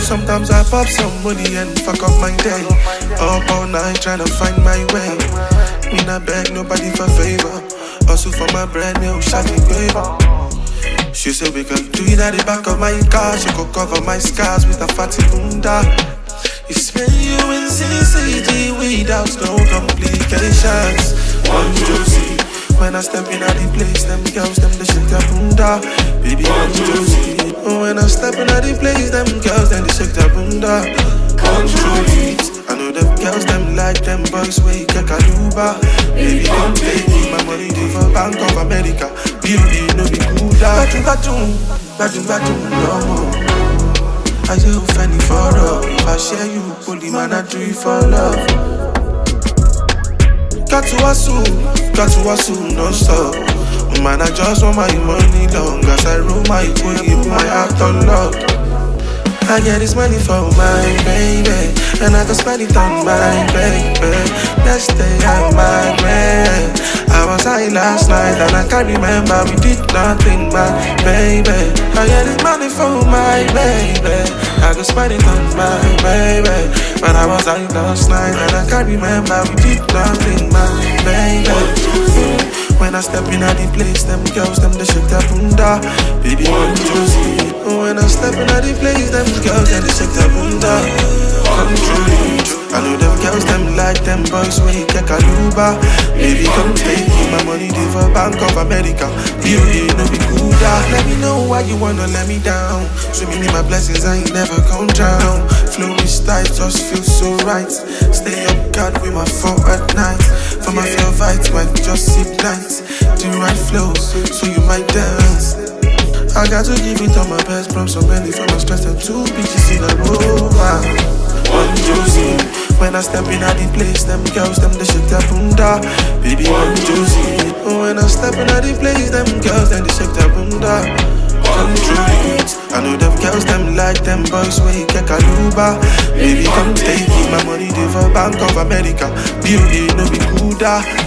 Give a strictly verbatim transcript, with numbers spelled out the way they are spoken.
sometimes I pop some money and fuck up my day. Up all night trying to find my way. Me not beg nobody for favor. Also for my bread, me who shot me paper. She said we can do it at the back of my car. She could cover my scars with a fatty bunda. You spend you in C C G without no complications. One juicy. When I step in at the place, them girls, them they shake their bunda. Baby, one juicy. When I step in at the place, them girls, them they shake their bunda. One juicy. I know them girls, them like them boys, way get a Uber. Baby, come take me, my money due for Bank of America. Beauty, no be good. Badu, badu, badu, badu, no more. I do funny for love. If I share you, holy man, I do it for love. Got to hustle, got to hustle, non-stop. Man, I just want my money long. As I roll my money, my heart unlocked. I get this money for my baby, and I can spend it on my baby. Next day I migrate. I was high last night and I can't remember we did nothing, my baby. I get this money for my baby, I can spend it on my baby. But I was high last night and I can't remember we did nothing, my baby. When I step in at the place, them girls, them they shake their bunda. Baby, one juicy. When I step in at the place, them girls, them they shake their bunda. Come true. I know them girls, them like them boys, way get a Uber. Baby, come take me, my money due for Bank of America. Beauty, no be good. Let me know why you wanna let me down. Swimming in my blessings, I ain't never gon' drown. Flow is tight, just feels so right. Stay up guard with my phone at night. For my feel vibes, might just sip night. The right flow, so you might dance. I got to give it all my best, from so many from my stress and two bitches in a row. One juicy. When I step in at the place, them girls, them they shake their bunda. Baby, one juicy. When I step in at the place, them girls, them they shake their bunda. Come true. I know them girls, them like them boys, way get a Uber. Baby, come take it, my money due for Bank of America. Beauty, no be good.